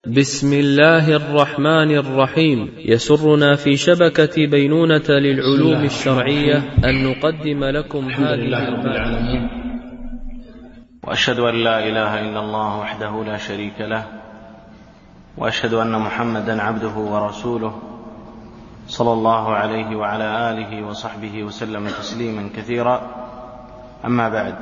بسم الله الرحمن الرحيم. يسرنا في شبكة بينونة للعلوم الشرعية أن نقدم لكم هذه المادة. وأشهد أن لا إله إلا الله وحده لا شريك له، وأشهد أن محمدا عبده ورسوله صلى الله عليه وعلى آله وصحبه وسلم تسليما كثيرا. أما بعد،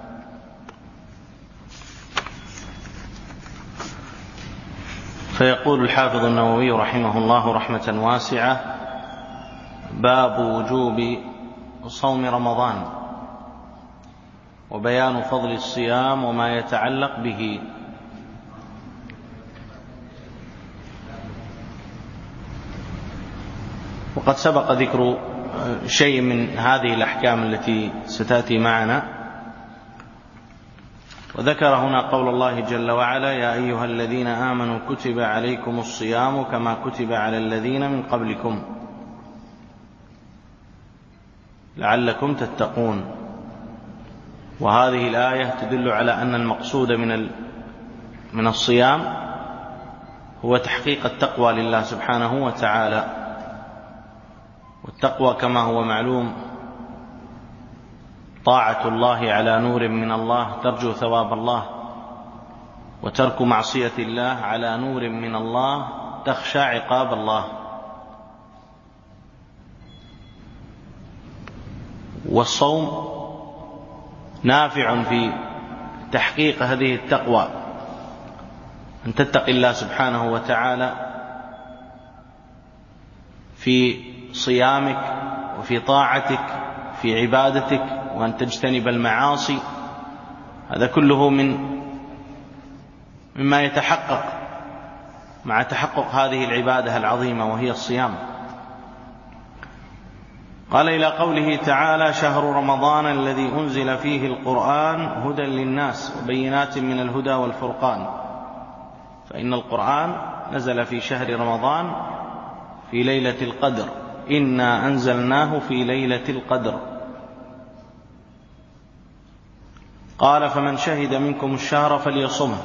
فيقول الحافظ النووي رحمه الله رحمة واسعة: باب وجوب صوم رمضان وبيان فضل الصيام وما يتعلق به. وقد سبق ذكر شيء من هذه الأحكام التي ستأتي معنا، وذكر هنا قول الله جل وعلا: يا أيها الذين آمنوا كتب عليكم الصيام كما كتب على الذين من قبلكم لعلكم تتقون. وهذه الآية تدل على أن المقصود من الصيام هو تحقيق التقوى لله سبحانه وتعالى. والتقوى كما هو معلوم طاعة الله على نور من الله ترجو ثواب الله، وترك معصية الله على نور من الله تخشى عقاب الله. والصوم نافع في تحقيق هذه التقوى، أن تتقي الله سبحانه وتعالى في صيامك وفي طاعتك في عبادتك، وأن تجتنب المعاصي. هذا كله مما يتحقق مع تحقق هذه العبادة العظيمة وهي الصيام. قال إلى قوله تعالى: شهر رمضان الذي أنزل فيه القرآن هدى للناس وبينات من الهدى والفرقان. فإن القرآن نزل في شهر رمضان في ليلة القدر، إنا أنزلناه في ليلة القدر. قال: فمن شهد منكم الشهر فليصمه،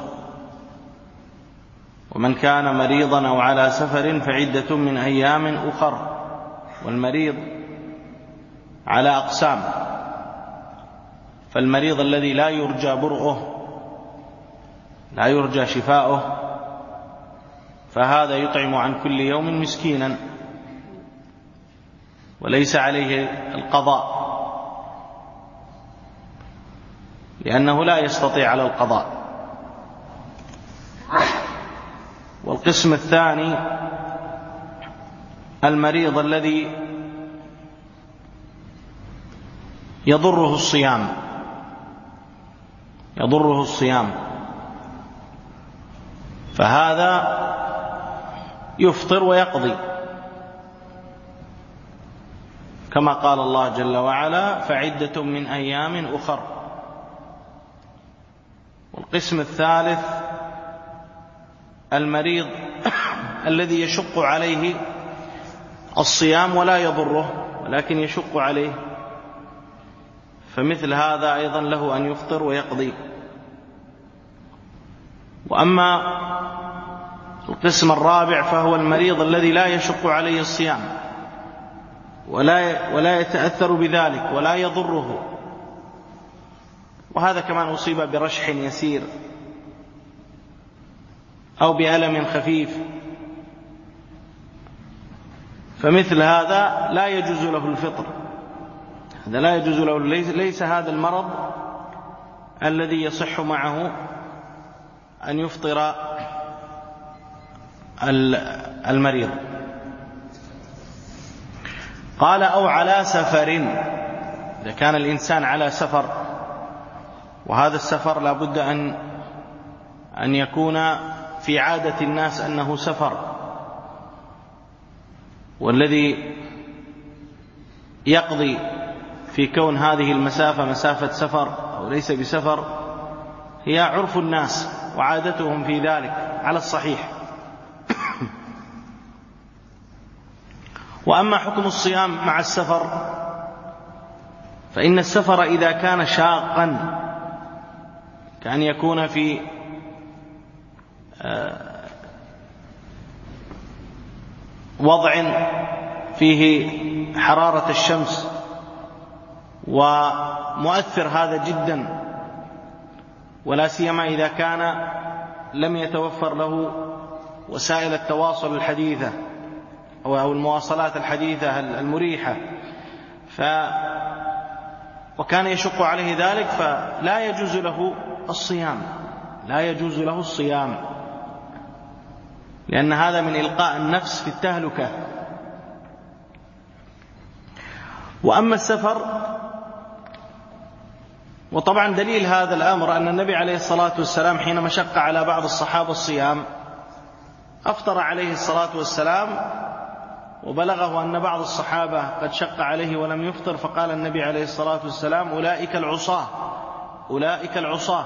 ومن كان مريضا أو على سفر فعدة من أيام أخر. والمريض على أقسام: فالمريض الذي لا يرجى برؤه لا يرجى شفاؤه فهذا يطعم عن كل يوم مسكينا وليس عليه القضاء، لأنه لا يستطيع على القضاء. والقسم الثاني: المريض الذي يضره الصيام فهذا يفطر ويقضي، كما قال الله جل وعلا: فعدة من أيام أخر. والقسم الثالث: المريض الذي يشق عليه الصيام ولا يضره ولكن يشق عليه، فمثل هذا أيضا له أن يفطر ويقضي. وأما القسم الرابع فهو المريض الذي لا يشق عليه الصيام ولا يتأثر بذلك ولا يضره، وهذا كمان أصيب برشح يسير أو بألم خفيف، فمثل هذا لا يجوز له الفطر. هذا لا يجوز له، ليس هذا المرض الذي يصح معه أن يفطر المريض. قال: أو على سفر، إذا كان الإنسان على سفر، وهذا السفر لا بد أن يكون في عادة الناس أنه سفر، والذي يقضي في كون هذه المسافة مسافة سفر أو ليس بسفر هي عرف الناس وعادتهم في ذلك على الصحيح. وأما حكم الصيام مع السفر فإن السفر إذا كان شاقا كأن يكون في وضع فيه حرارة الشمس، ومؤثر هذا جدا، ولا سيما إذا كان لم يتوفر له وسائل التواصل الحديثة أو المواصلات الحديثة المريحة، وكان يشق عليه ذلك، فلا يجوز له الصيام، لا يجوز له الصيام، لأن هذا من إلقاء النفس في التهلكة. وأما السفر، وطبعا دليل هذا الأمر أن النبي عليه الصلاة والسلام حينما شق على بعض الصحابة الصيام أفطر عليه الصلاة والسلام، وبلغه أن بعض الصحابة قد شق عليه ولم يفطر، فقال النبي عليه الصلاة والسلام: أولئك العصاة، أولئك العصاة.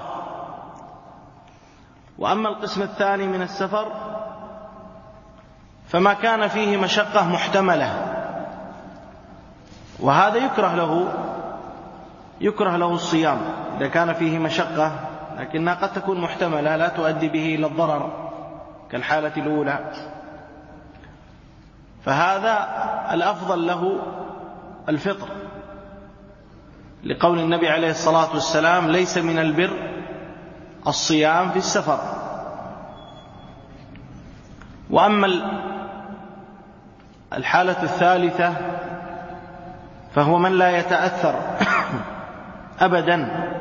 وأما القسم الثاني من السفر فما كان فيه مشقة محتملة، وهذا يكره له الصيام إذا كان فيه مشقة، لكنها قد تكون محتملة لا تؤدي به إلى الضرر كالحالة الأولى، فهذا الأفضل له الفطر، لقول النبي عليه الصلاة والسلام: ليس من البر الصيام في السفر. وأما الحالة الثالثة فهو من لا يتأثر أبدا،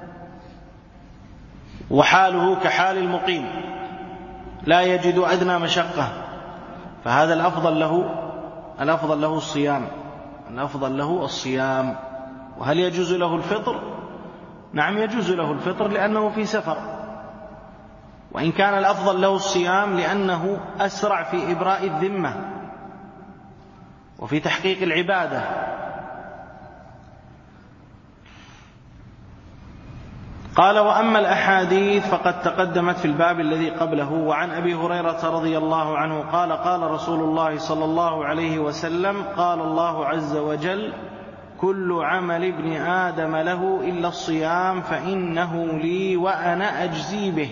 وحاله كحال المقيم لا يجد أدنى مشقة، فهذا الأفضل له الصيام، الأفضل له الصيام. وهل يجوز له الفطر؟ نعم يجوز له الفطر لأنه في سفر، وإن كان الأفضل له الصيام لأنه أسرع في إبراء الذمة وفي تحقيق العبادة. قال: وأما الأحاديث فقد تقدمت في الباب الذي قبله. وعن أبي هريرة رضي الله عنه قال: قال رسول الله صلى الله عليه وسلم: قال الله عز وجل: كل عمل ابن آدم له إلا الصيام فإنه لي وأنا أجزي به.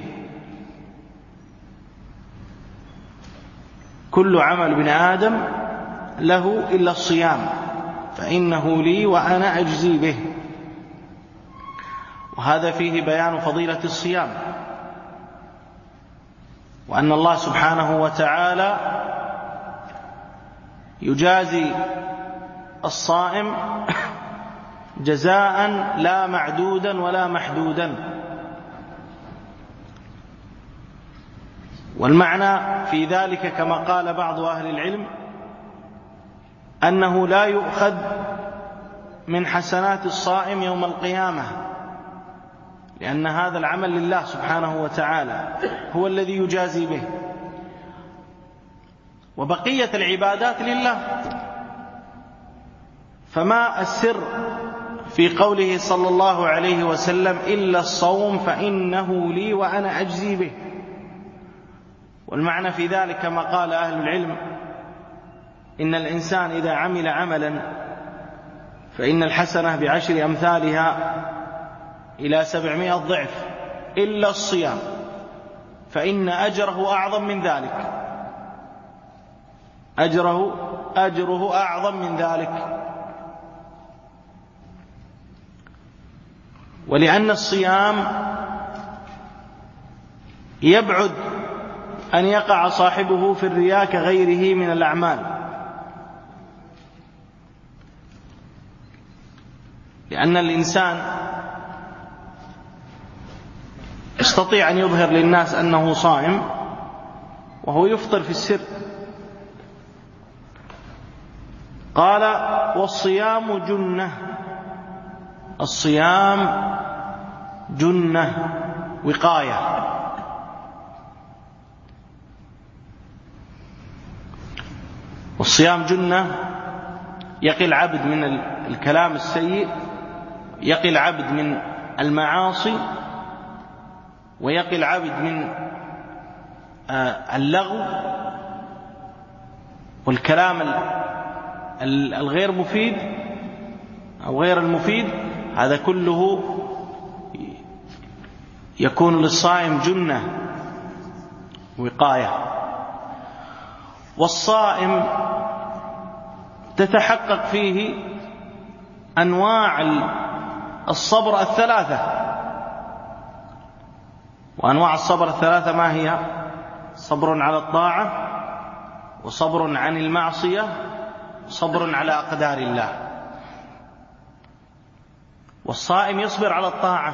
كل عمل ابن آدم له إلا الصيام فإنه لي وأنا أجزي به. وهذا فيه بيان فضيلة الصيام، وأن الله سبحانه وتعالى يجازي الصائم جزاء لا معدودا ولا محدودا. والمعنى في ذلك كما قال بعض أهل العلم أنه لا يؤخذ من حسنات الصائم يوم القيامة، لأن هذا العمل لله سبحانه وتعالى هو الذي يجازي به، وبقية العبادات لله. فما السر في قوله صلى الله عليه وسلم: إلا الصوم فإنه لي وأنا أجزي به؟ والمعنى في ذلك كما قال أهل العلم: إن الإنسان إذا عمل عملا فإن الحسنة بعشر أمثالها إلى 700 ضعف، إلا الصيام فإن أجره أعظم من ذلك، أجره أعظم من ذلك. ولأن الصيام يبعد أن يقع صاحبه في الرياء كغيره من الأعمال، لأن الإنسان يستطيع أن يظهر للناس أنه صائم وهو يفطر في السر. قال: والصيام جنة، الصيام جنة وقاية. والصيام جنة يقي العبد من الكلام السيء، يقي العبد من المعاصي، ويقي العبد من اللغو والكلام الغير مفيد أو غير المفيد. هذا كله يكون للصائم جنة وقاية. والصائم تتحقق فيه أنواع الصبر الثلاثة. وأنواع الصبر الثلاثة ما هي؟ صبر على الطاعة، وصبر عن المعصية، وصبر على أقدار الله. والصائم يصبر على الطاعة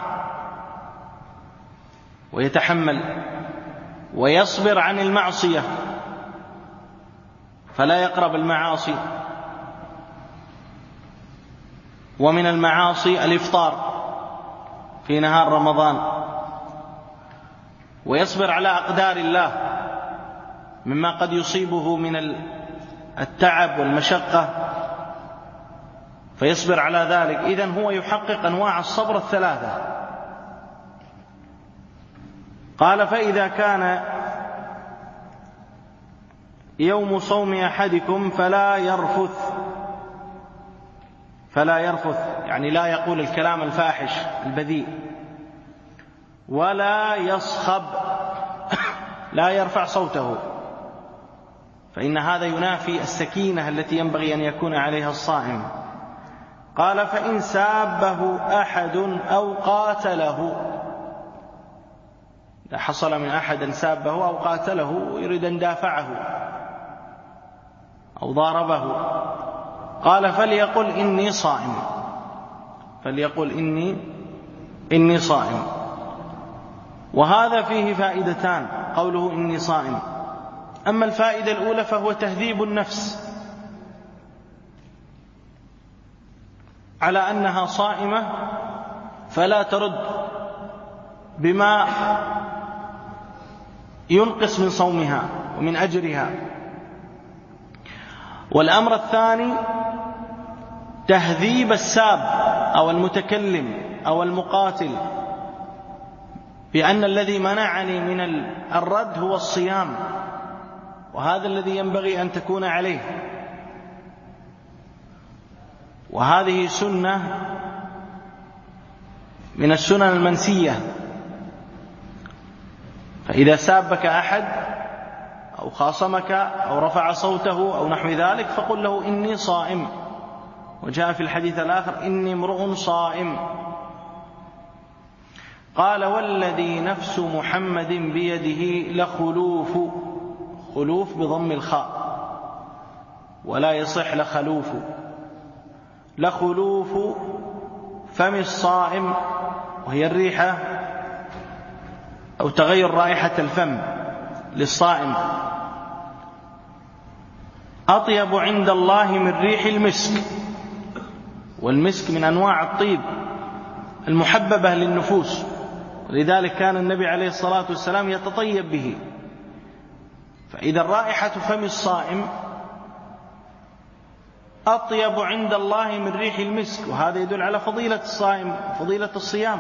ويتحمل، ويصبر عن المعصية فلا يقرب المعاصي، ومن المعاصي الإفطار في نهار رمضان، ويصبر على أقدار الله مما قد يصيبه من التعب والمشقة فيصبر على ذلك. إذن هو يحقق أنواع الصبر الثلاثة. قال: فإذا كان يوم صوم أحدكم فلا يرفث يعني لا يقول الكلام الفاحش البذيء، ولا يصخب لا يرفع صوته، فإن هذا ينافي السكينة التي ينبغي أن يكون عليها الصائم. قال: فإن سابه أحد أو قاتله، إذا حصل من أحد سابه أو قاتله يريد أن دافعه أو ضاربه، قال: فليقل إني صائم، فليقل إني صائم. وهذا فيه فائدتان، قوله إني صائم. أما الفائدة الأولى فهو تهذيب النفس على أنها صائمة، فلا ترد بما ينقص من صومها ومن أجرها. والأمر الثاني تهذيب الساب أو المتكلم أو المقاتل، بأن الذي منعني من الرد هو الصيام، وهذا الذي ينبغي أن تكون عليه. وهذه سنة من السنن المنسية. فإذا سابك أحد أو خاصمك أو رفع صوته أو نحو ذلك فقل له إني صائم. وجاء في الحديث الآخر: إني امرؤ صائم. قال: والذي نفس محمد بيده لخلوف، خلوف بضم الخاء ولا يصح لخلوف، لخلوف فم الصائم، وهي الريحة أو تغير رائحة الفم للصائم، أطيب عند الله من ريح المسك. والمسك من أنواع الطيب المحببة للنفوس، ولذلك كان النبي عليه الصلاة والسلام يتطيب به. فإذا رائحة فم الصائم أطيب عند الله من ريح المسك، وهذا يدل على فضيلة الصائم، فضيلة الصيام.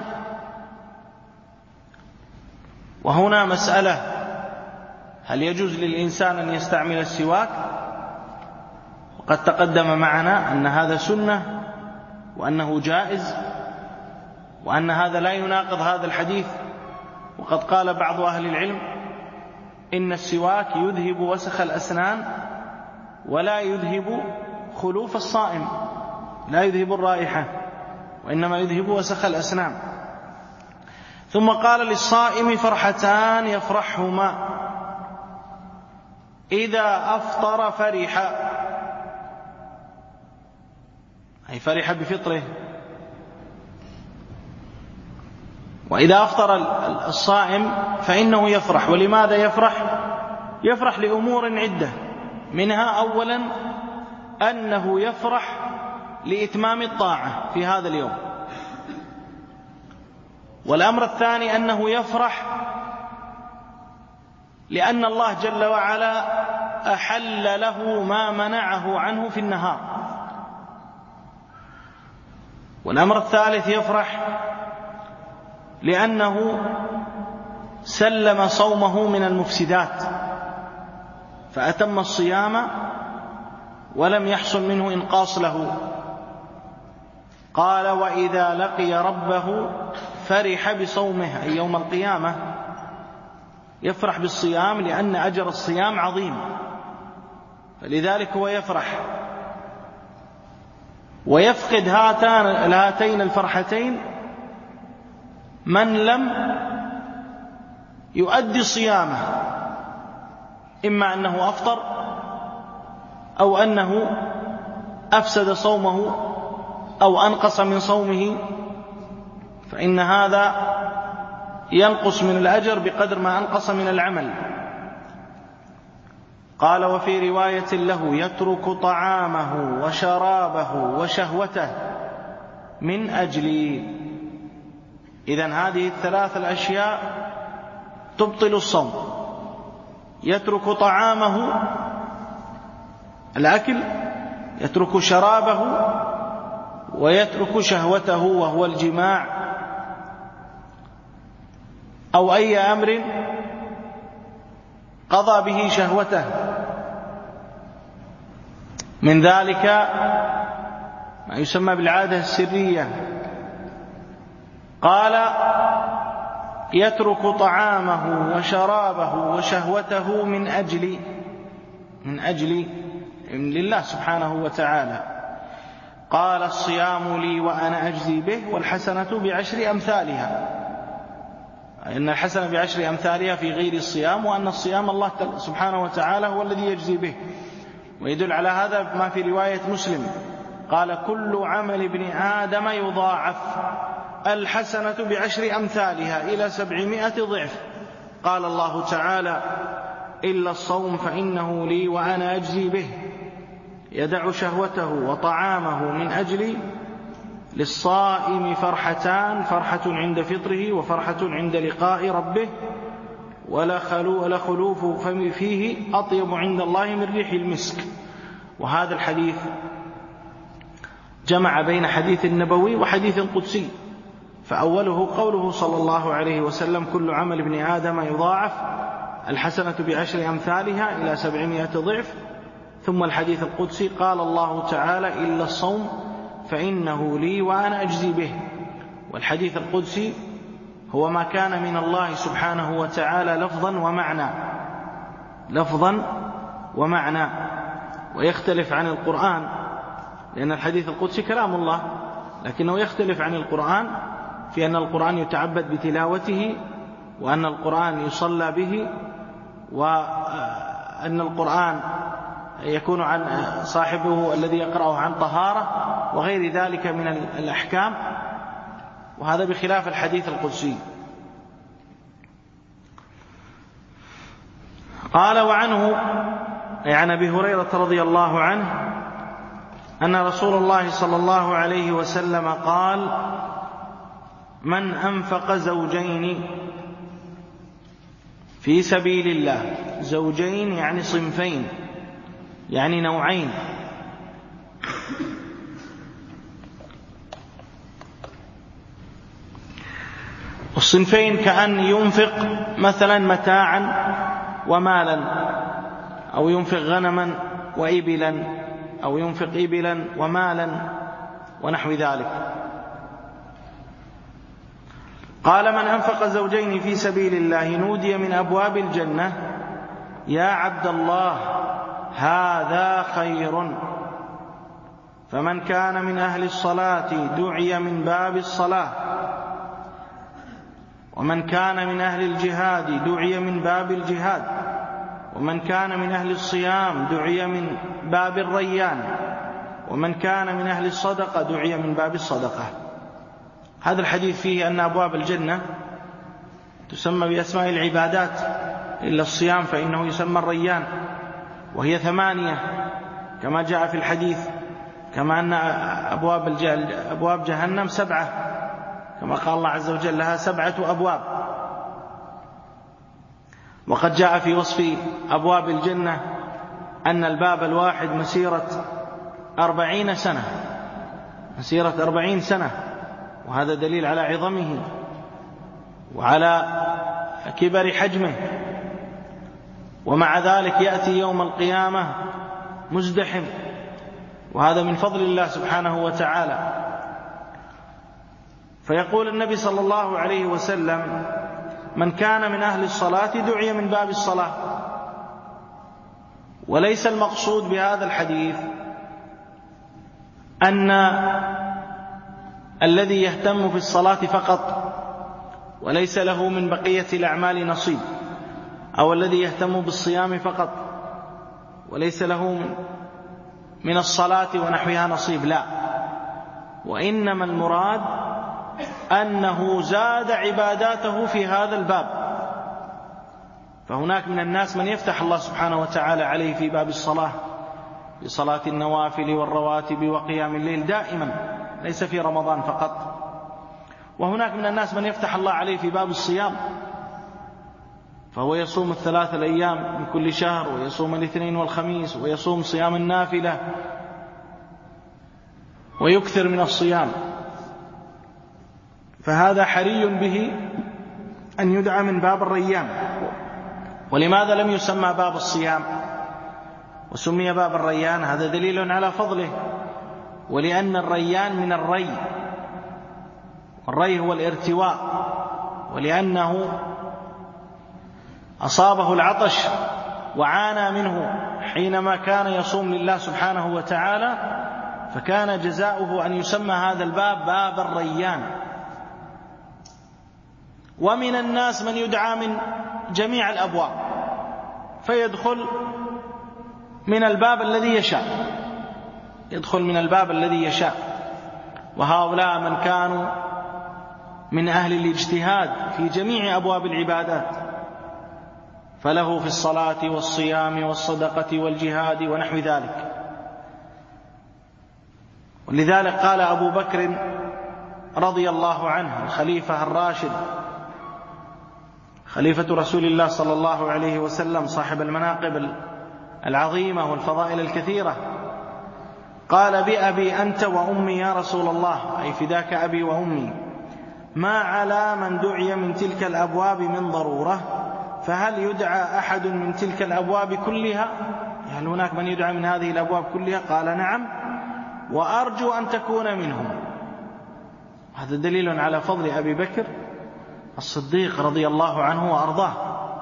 وهنا مسألة: هل يجوز للإنسان أن يستعمل السواك؟ وقد تقدم معنا أن هذا سنة، وأنه جائز، وأن هذا لا يناقض هذا الحديث. وقد قال بعض أهل العلم إن السواك يذهب وسخ الأسنان ولا يذهب خلوف الصائم، لا يذهب الرائحة وإنما يذهب وسخ الأسنان. ثم قال: للصائم فرحتان يفرحهما: إذا أفطر فرح، أي فرح بفطره. وإذا أفطر الصائم فإنه يفرح. ولماذا يفرح؟ يفرح لأمور عدة، منها أولا أنه يفرح لإتمام الطاعة في هذا اليوم. والأمر الثاني أنه يفرح لأن الله جل وعلا أحل له ما منعه عنه في النهار. والأمر الثالث يفرح لأنه سلم صومه من المفسدات فأتم الصيام ولم يحصل منه إنقاص له. قال: وإذا لقي ربه فرح بصومه، أي يوم القيامة يفرح بالصيام، لأن أجر الصيام عظيم. لذلك هو يفرح ويفقد هاتين الفرحتين من لم يؤدي صيامه، إما أنه أفطر أو أنه أفسد صومه أو أنقص من صومه، فإن هذا ينقص من الأجر بقدر ما أنقص من العمل. قال: وفي رواية له: يترك طعامه وشرابه وشهوته من أجلي. إذن هذه الثلاث الأشياء تبطل الصوم: يترك طعامه الأكل، يترك شرابه، ويترك شهوته وهو الجماع أو أي أمر قضى به شهوته. من ذلك ما يسمى بالعادة السرية. قال: يترك طعامه وشرابه وشهوته من أجل لله سبحانه وتعالى. قال: الصيام لي وأنا أجزي به، والحسنة بعشر أمثالها. إن الحسنة بعشر أمثالها في غير الصيام، وأن الصيام الله سبحانه وتعالى هو الذي يجزي به. ويدل على هذا ما في رواية مسلم: قال: كل عمل ابن آدم يضاعف، الحسنة بعشر أمثالها إلى 700 ضعف. قال الله تعالى: إلا الصوم فإنه لي وأنا أجزي به. يدع شهوته وطعامه من أجلي. للصائم فرحتان: فرحة عند فطره وفرحة عند لقاء ربه، ولخلوف فم فيه أطيب عند الله من ريح المسك. وهذا الحديث جمع بين حديث النبوي وحديث قدسي، فأوله قوله صلى الله عليه وسلم: كل عمل ابن آدم يضاعف، الحسنة بعشر أمثالها إلى 700 ضعف. ثم الحديث القدسي: قال الله تعالى: إلا الصوم فإنه لي وأنا أجزي به. والحديث القدسي هو ما كان من الله سبحانه وتعالى لفظا ومعنى، ويختلف عن القرآن، لأن الحديث القدسي كلام الله، لكنه يختلف عن القرآن في أن القرآن يتعبد بتلاوته، وأن القرآن يصلى به، وأن القرآن يكون عن صاحبه الذي يقرأه عن طهارة وغير ذلك من الأحكام، وهذا بخلاف الحديث القدسي. قال: وعنه أي عن أبي هريرة رضي الله عنه أن رسول الله صلى الله عليه وسلم قال: من أنفق زوجين في سبيل الله، زوجين يعني صنفين، يعني نوعين، الصنفين كأن ينفق مثلا متاعا ومالا، أو ينفق غنما وإبلا، أو ينفق إبلا ومالا ونحو ذلك. قال: من أنفق زوجين في سبيل الله نودي من أبواب الجنة: يا عبد الله هذا خير. فمن كان من أهل الصلاة دعي من باب الصلاة، ومن كان من أهل الجهاد دعي من باب الجهاد، ومن كان من أهل الصيام دعي من باب الريان، ومن كان من أهل الصدقة دعي من باب الصدقة. هذا الحديث فيه أن أبواب الجنة تسمى بأسماء العبادات، إلا الصيام فإنه يسمى الريان، وهي 8 كما جاء في الحديث، كما أن أبواب جهنم 7 كما قال الله عز وجل: لها 7 أبواب. وقد جاء في وصف أبواب الجنة أن الباب الواحد مسيرة 40 سنة، مسيرة 40 سنة، وهذا دليل على عظمه وعلى كبر حجمه. ومع ذلك يأتي يوم القيامة مزدحم، وهذا من فضل الله سبحانه وتعالى. فيقول النبي صلى الله عليه وسلم: من كان من أهل الصلاة دعي من باب الصلاة. وليس المقصود بهذا الحديث أن الذي يهتم بالصلاة فقط وليس له من بقية الأعمال نصيب، أو الذي يهتم بالصيام فقط وليس له من الصلاة ونحوها نصيب، لا، وإنما المراد أنه زاد عباداته في هذا الباب. فهناك من الناس من يفتح الله سبحانه وتعالى عليه في باب الصلاة، بصلاة النوافل والرواتب وقيام الليل دائما، ليس في رمضان فقط. وهناك من الناس من يفتح الله عليه في باب الصيام، فهو يصوم 3 أيام من كل شهر، ويصوم الاثنين والخميس، ويصوم صيام النافلة، ويكثر من الصيام. فهذا حري به أن يدعى من باب الريان. ولماذا لم يسمى باب الصيام وسمي باب الريان؟ هذا دليل على فضله. ولأن الريان من الري، والري هو الارتواء، ولأنه أصابه العطش وعانى منه حينما كان يصوم لله سبحانه وتعالى، فكان جزاؤه أن يسمى هذا الباب باب الريان. ومن الناس من يدعى من جميع الأبواب، فيدخل من الباب الذي يشاء، يدخل من الباب الذي يشاء. وهؤلاء من كانوا من أهل الاجتهاد في جميع أبواب العبادات، فله في الصلاة والصيام والصدقة والجهاد ونحو ذلك. ولذلك قال أبو بكر رضي الله عنه الخليفة الراشد، خليفة رسول الله صلى الله عليه وسلم، صاحب المناقب العظيمة والفضائل الكثيرة، قال: بأبي أنت وأمي يا رسول الله، أي فداك أبي وأمي، ما على من دعي من تلك الأبواب من ضرورة، فهل يدعى أحد من تلك الأبواب كلها؟ هل هناك من يدعى من هذه الأبواب كلها؟ قال: نعم، وأرجو أن تكون منهم. هذا دليل على فضل أبي بكر الصديق رضي الله عنه وأرضاه،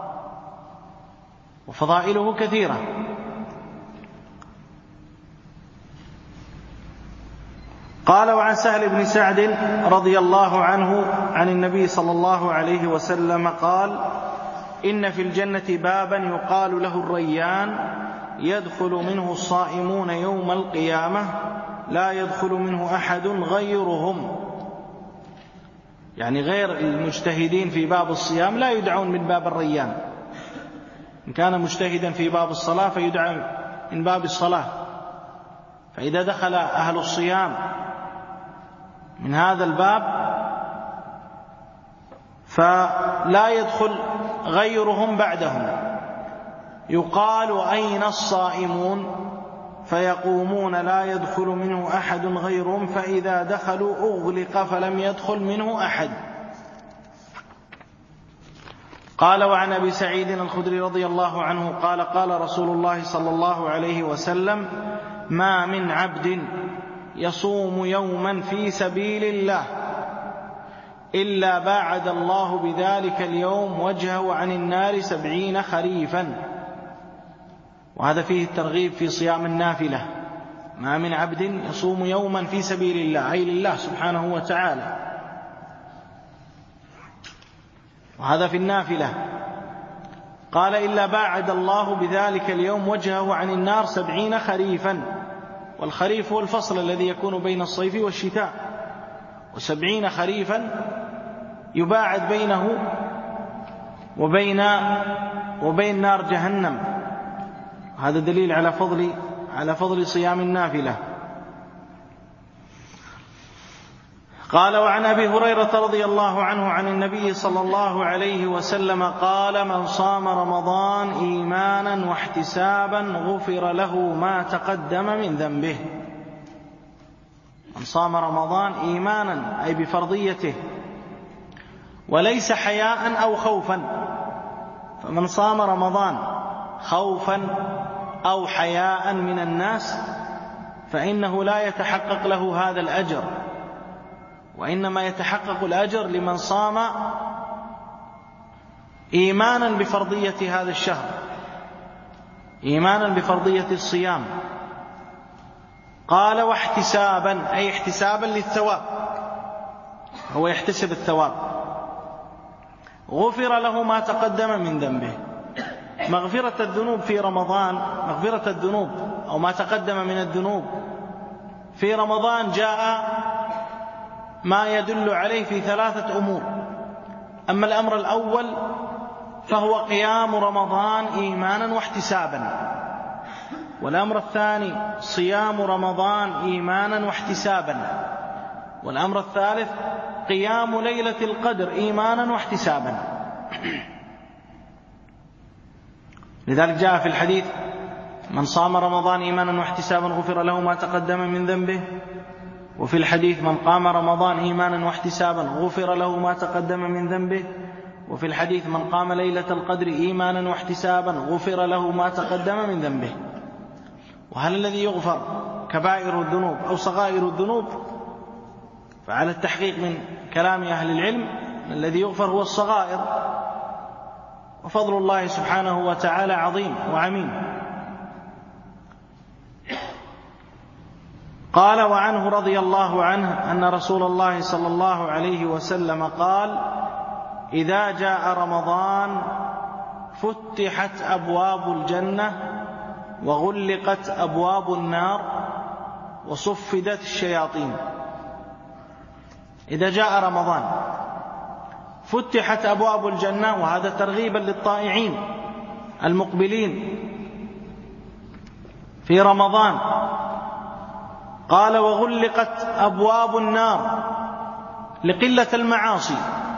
وفضائله كثيرة. قال: وعن سهل بن سعد رضي الله عنه عن النبي صلى الله عليه وسلم قال: إن في الجنة بابا يقال له الريان، يدخل منه الصائمون يوم القيامة، لا يدخل منه أحد غيرهم. يعني غير المجتهدين في باب الصيام لا يدعون من باب الريان. إن كان مجتهدا في باب الصلاة فيدعى من باب الصلاة. فإذا دخل أهل الصيام من هذا الباب فلا يدخل غيرهم بعدهم. يقال: أين الصائمون؟ فيقومون: لا يدخل منه أحد غيرهم، فإذا دخلوا أغلق فلم يدخل منه أحد. قال: وعن أبي سعيد الخدري رضي الله عنه قال: قال رسول الله صلى الله عليه وسلم: ما من عبد يصوم يوما في سبيل الله إلا باعد الله بذلك اليوم وجهه عن النار 70 خريفا. وهذا فيه الترغيب في صيام النافلة. ما من عبد يصوم يوما في سبيل الله، أي لله سبحانه وتعالى، وهذا في النافلة. قال: إلا باعد الله بذلك اليوم وجهه عن النار 70 خريفا. والخريف هو الفصل الذي يكون بين الصيف والشتاء، 70 خريفا يباعد بينه وبين نار جهنم. هذا دليل على فضل صيام النافلة. قال: وعن أبي هريرة رضي الله عنه عن النبي صلى الله عليه وسلم قال: من صام رمضان إيمانا واحتسابا غفر له ما تقدم من ذنبه. من صام رمضان إيمانا أي بفرضيته، وليس حياء أو خوفا. فمن صام رمضان خوفا أو حياء من الناس فإنه لا يتحقق له هذا الأجر، وإنما يتحقق الأجر لمن صام إيمانا بفرضية هذا الشهر. إيمانا بفرضية الصيام. قال واحتسابا، أي احتسابا للثواب، هو يحتسب الثواب. غفر له ما تقدم من ذنبه. مغفرة الذنوب في رمضان، مغفرة الذنوب أو ما تقدم من الذنوب في رمضان جاء ما يدل عليه في 3 أمور. أما الأمر الأول فهو قيام رمضان إيمانا واحتسابا، والأمر الثاني صيام رمضان إيمانا واحتسابا، والأمر الثالث قيام ليلة القدر إيمانا واحتسابا. لذلك جاء في الحديث: من صام رمضان إيمانا واحتسابا غفر له ما تقدم من ذنبه. وفي الحديث: من قام رمضان إيمانا واحتسابا غفر له ما تقدم من ذنبه. وفي الحديث: من قام ليلة القدر إيمانا واحتسابا غفر له ما تقدم من ذنبه. وهل الذي يغفر كبائر الذنوب أو صغائر الذنوب؟ فعلى التحقيق من كلام أهل العلم الذي يغفر هو الصغائر، وفضل الله سبحانه وتعالى عظيم وعميم. قال: وعنه رضي الله عنه أن رسول الله صلى الله عليه وسلم قال: إذا جاء رمضان فتحت أبواب الجنة وغلقت أبواب النار وصفدت الشياطين. إذا جاء رمضان فتحت أبواب الجنة، وهذا ترغيبا للطائعين المقبلين في رمضان. قال: وغلقت أبواب النار لقلة المعاصي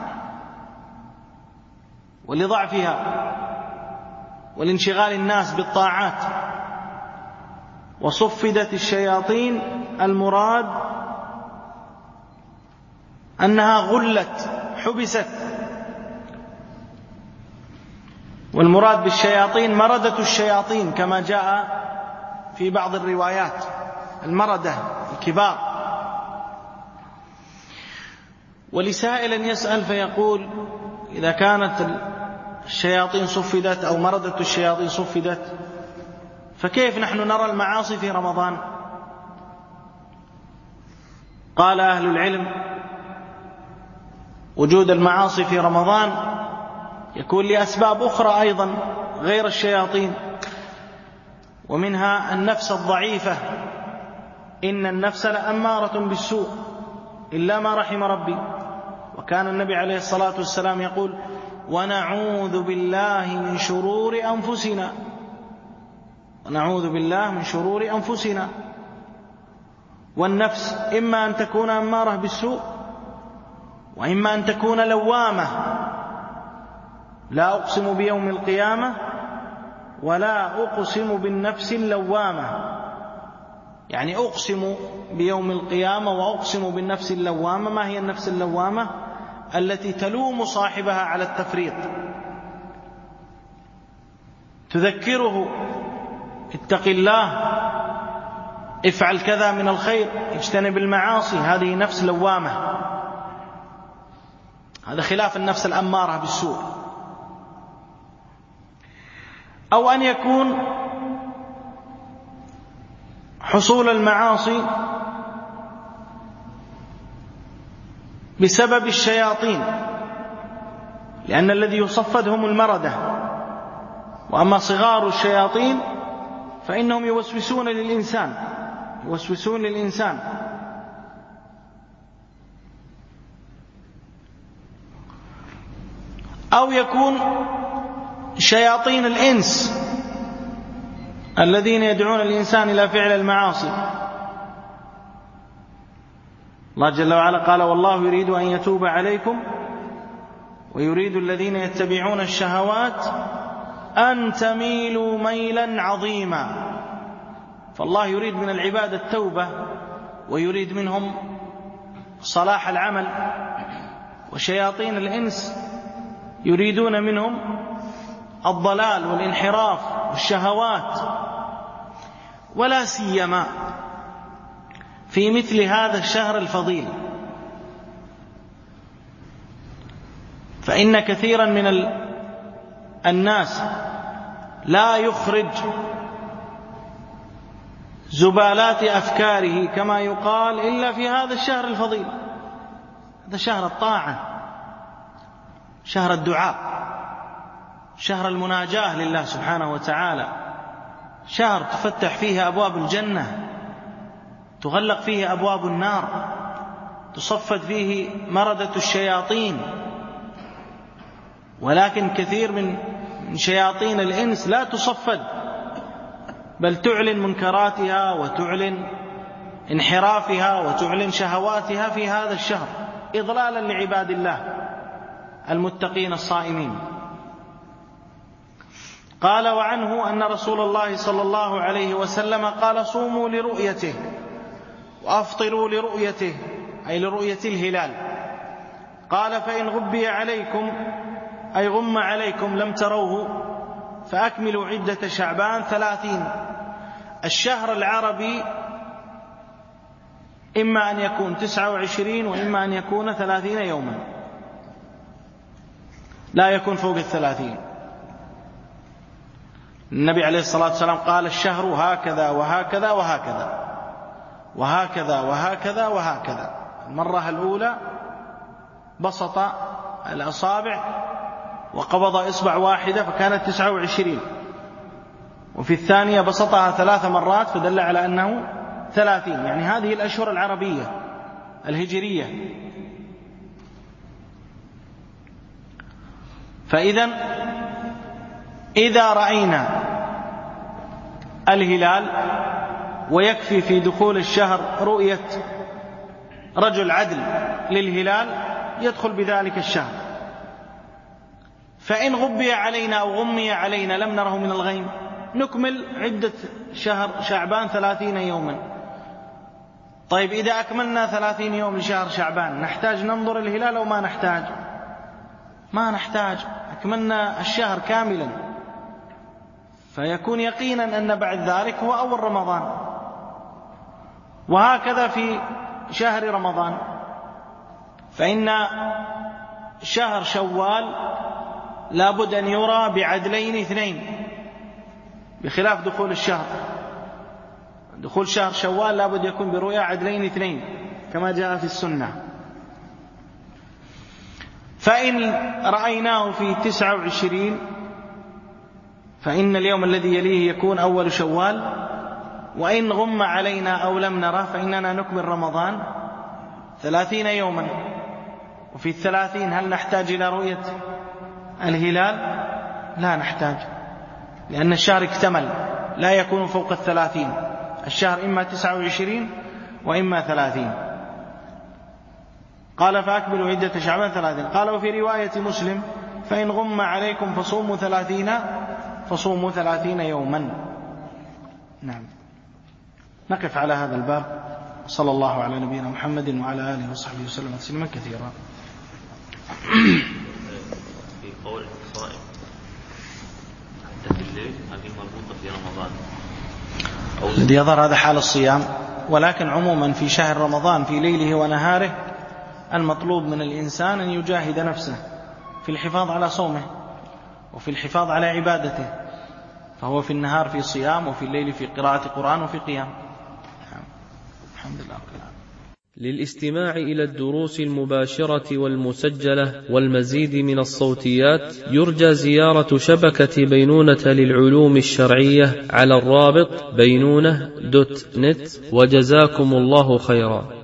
ولضعفها ولانشغال الناس بالطاعات. وصفدت الشياطين، المراد أنها غلت، حبست. والمراد بالشياطين مردة الشياطين كما جاء في بعض الروايات، المردة الكبار. ولسائل يسأل فيقول: إذا كانت الشياطين صفدت أو مردة الشياطين صفدت، فكيف نحن نرى المعاصي في رمضان؟ قال أهل العلم: وجود المعاصي في رمضان يكون لأسباب أخرى أيضا غير الشياطين، ومنها النفس الضعيفة. إن النفس لأمارة بالسوء إلا ما رحم ربي. وكان النبي عليه الصلاة والسلام يقول: ونعوذ بالله من شرور أنفسنا، ونعوذ بالله من شرور أنفسنا. والنفس إما أن تكون أمارة بالسوء، وإما أن تكون لوامة. لا أقسم بيوم القيامة ولا أقسم بالنفس اللوامة، يعني أقسم بيوم القيامة وأقسم بالنفس اللوامة. ما هي النفس اللوامة؟ التي تلوم صاحبها على التفريط، تذكره: اتق الله، افعل كذا من الخير، اجتنب المعاصي. هذه نفس لوامة. هذا خلاف النفس الأمارة بالسوء. أو أن يكون حصول المعاصي بسبب الشياطين، لأن الذي يصفد هم المردة. وأما صغار الشياطين فإنهم يوسوسون للإنسان. أو يكون شياطين الإنس الذين يدعون الإنسان إلى فعل المعاصي. الله جل وعلا قال: والله يريد أن يتوب عليكم ويريد الذين يتبعون الشهوات أن تميلوا ميلا عظيما. فالله يريد من العباد التوبة ويريد منهم صلاح العمل، وشياطين الإنس يريدون منهم الضلال والانحراف والشهوات. ولا سيما في مثل هذا الشهر الفضيل، فإن كثيرا من الناس لا يخرج زبالات أفكاره كما يقال إلا في هذا الشهر الفضيل. هذا شهر الطاعة، شهر الدعاء، شهر المناجاة لله سبحانه وتعالى، شهر تفتح فيه أبواب الجنة، تغلق فيه أبواب النار، تصفد فيه مردة الشياطين. ولكن كثير من شياطين الإنس لا تصفد، بل تعلن منكراتها وتعلن انحرافها وتعلن شهواتها في هذا الشهر إضلالا لعباد الله المتقين الصائمين. قال: وعنه أن رسول الله صلى الله عليه وسلم قال: صوموا لرؤيته وأفطروا لرؤيته، أي لرؤية الهلال. قال: فإن غبي عليكم أي غم عليكم لم تروه فأكملوا عدة شعبان 30. الشهر العربي إما أن يكون 29 وإما أن يكون 30 يوما، لا يكون فوق 30. النبي عليه الصلاة والسلام قال: الشهر هكذا وهكذا وهكذا وهكذا وهكذا وهكذا. المرة الأولى بسط الأصابع وقبض إصبع واحدة فكانت 29، وفي الثانية بسطها 3 مرات فدل على أنه 30. يعني هذه الأشهر العربية الهجرية. فإذا إذا رأينا الهلال ويكفي في دخول الشهر رؤية رجل عدل للهلال يدخل بذلك الشهر. فإن غبي علينا أو غمي علينا لم نره من الغيم نكمل عدة شهر شعبان 30 يوما. طيب إذا أكملنا 30 يوم لشهر شعبان نحتاج ننظر الهلال أو ما نحتاج؟ ما نحتاج، أكملنا الشهر كاملا، فيكون يقينا أن بعد ذلك هو أول رمضان. وهكذا في شهر رمضان، فإن شهر شوال لابد أن يرى بعدلين 2 بخلاف دخول الشهر. دخول شهر شوال لابد يكون برؤيا عدلين 2 كما جاء في السنة. فإن رأيناه في 29 فإن اليوم الذي يليه يكون أول شوال. وإن غم علينا أو لم نره فإننا نكمل رمضان 30 يوما. وفي 30 هل نحتاج إلى رؤية الهلال؟ لا نحتاج، لأن الشهر اكتمل، لا يكون فوق 30. الشهر إما 29 وإما 30. قال: فأكملوا عدة شعبان 30. قال: وفي رواية مسلم: فإن غم عليكم فصوموا 30 يوما. نعم. نقف على هذا الباب. صلى الله على نبينا محمد وعلى آله وصحبه وسلم تسليما كثيرا. في قول الصائم حتى في الليل هذه مربوطة في رمضان. الذي يظهر هذا حال الصيام، ولكن عموما في شهر رمضان في ليله ونهاره المطلوب من الإنسان أن يجاهد نفسه في الحفاظ على صومه وفي الحفاظ على عبادته، فهو في النهار في صيام وفي الليل في قراءة قرآن وفي قيام. الحمد لله رب العالمين. للاستماع إلى الدروس المباشرة والمسجلة والمزيد من الصوتيات يرجى زيارة شبكة بينونة للعلوم الشرعية على الرابط بينونة.net. وجزاكم الله خيرا.